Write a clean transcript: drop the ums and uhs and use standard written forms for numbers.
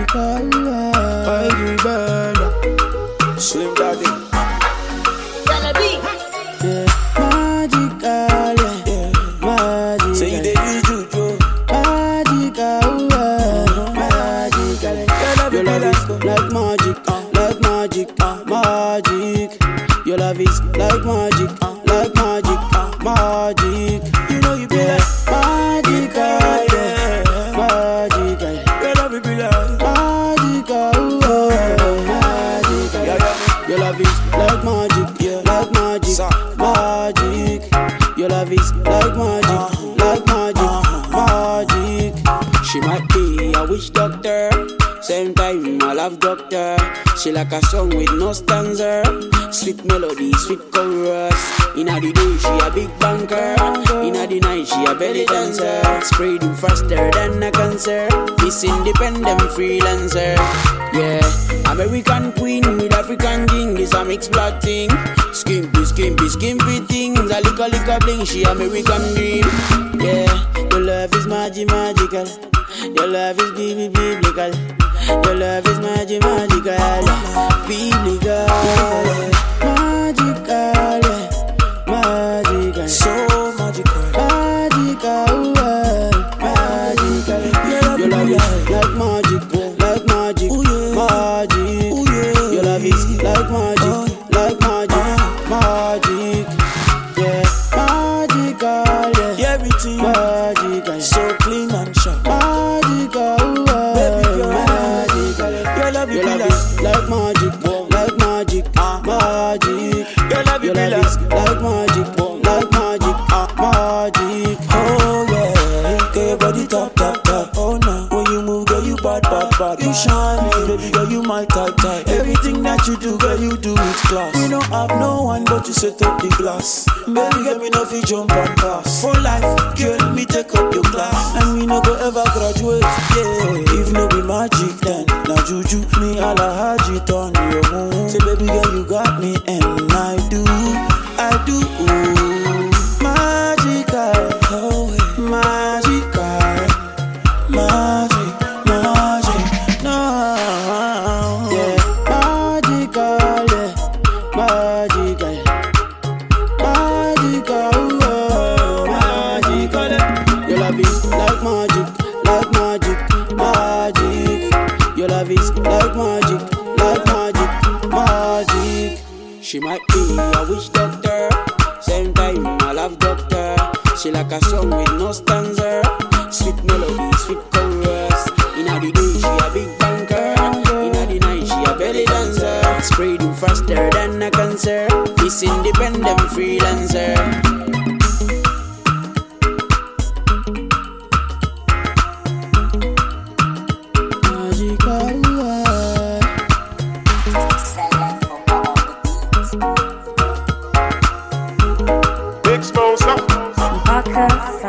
Slim Daddy. Your love is like magic, like magic, magic. You know you be like magical, yeah, magical. Your love will be like magical, magical. Your love is like magic, yeah, like magic, magic. Your love is like magic, magic. She might be a witch doctor, same time I love doctor. She like a song with no stanza, sweet melody, sweet chorus. Inna the day she a big banker, inna the night she a belly dancer. Spreading faster than a cancer, this independent freelancer. Yeah, American queen with African king, this a mixed blood thing. Skimpy things, a lick bling, she American dream. Yeah, your love is magical, your love is biblical. Your love is magical, biblical, magical, so magical, magical. Your love is like magic, magic. Ooh, yeah. Your love is like magic, magic. Yeah, magical, yeah. Everything magical, so clean and sharp. Magical, baby girl. Your love is like magic, magic. Your love is like magic, magic. Oh yeah, get your body tap. Oh no, when you move, girl, you bad. You shine me, baby girl, you my type. Everything that you do, girl, you do with class. We don't have no one but you set up the glass. Baby girl, me no fit jump and pass. For life, girl, me take up your class, and we no go ever graduate. Yeah, if no be magic, then na juju. Me alla haji turn your moon. Say baby girl, you got me, and I do. Magical, oh magical, magic, no. Yeah, magical, yeah, magical, magical. Your love is like magic, magic. Your love is like magic, magic. She might be a witch doctor, same time I love doctor. She like a song with no stanza, sweet melody, sweet chorus. Inna the day she a big banker, inna the night she a belly dancer. Spreading faster than a cancer, this independent freelancer. Big Smosa.